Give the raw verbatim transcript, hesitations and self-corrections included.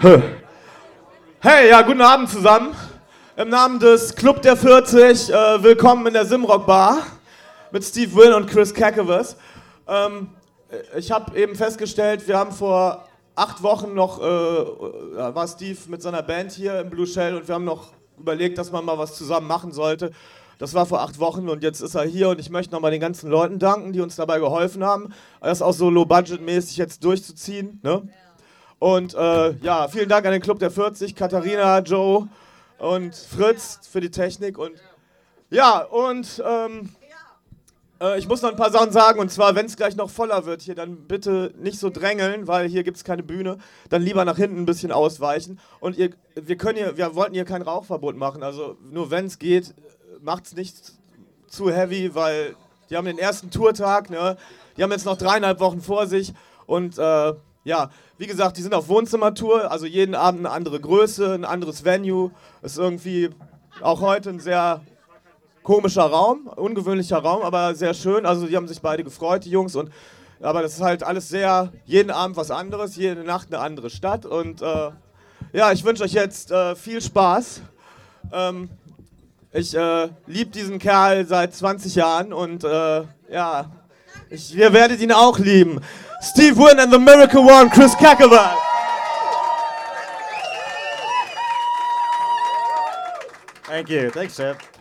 Hey, ja, guten Abend zusammen. Im Namen des Club der vierzig, äh, willkommen in der Simrock Bar mit Steve Wynn und Chris Kakavas. Ähm, ich habe eben festgestellt, wir haben vor acht Wochen noch, äh, war Steve mit seiner Band hier im Blue Shell und wir haben noch überlegt, dass man mal was zusammen machen sollte. Das war vor acht Wochen und jetzt ist er hier und ich möchte nochmal den ganzen Leuten danken, die uns dabei geholfen haben, das auch so low-budget-mäßig jetzt durchzuziehen, ne? Und äh, ja, vielen Dank an den Club der vierzig, Katharina, Joe und Fritz für die Technik. Und ja, und ähm, äh, ich muss noch ein paar Sachen sagen. Und zwar, wenn es gleich noch voller wird hier, dann bitte nicht so drängeln, weil hier gibt es keine Bühne. Dann lieber nach hinten ein bisschen ausweichen. Und ihr, wir, können hier, wir wollten hier kein Rauchverbot machen. Also nur wenn es geht, macht es nicht zu heavy, weil die haben den ersten Tourtag. Ne? Die haben jetzt noch dreieinhalb Wochen vor sich. Und äh, ja, wie gesagt, die sind auf Wohnzimmertour, also jeden Abend eine andere Größe, ein anderes Venue. Ist irgendwie auch heute ein sehr komischer Raum, ungewöhnlicher Raum, aber sehr schön. Also die haben sich beide gefreut, die Jungs. Und, aber das ist halt alles sehr, jeden Abend was anderes, jede Nacht eine andere Stadt. Und äh, ja, ich wünsche euch jetzt äh, viel Spaß. Ähm, ich äh, liebe diesen Kerl seit zwanzig Jahren und äh, ja, ich, ihr werdet ihn auch lieben. Steve Wynn and the Miracle One, Chris Kakavas. Thank you. Thanks, Seth.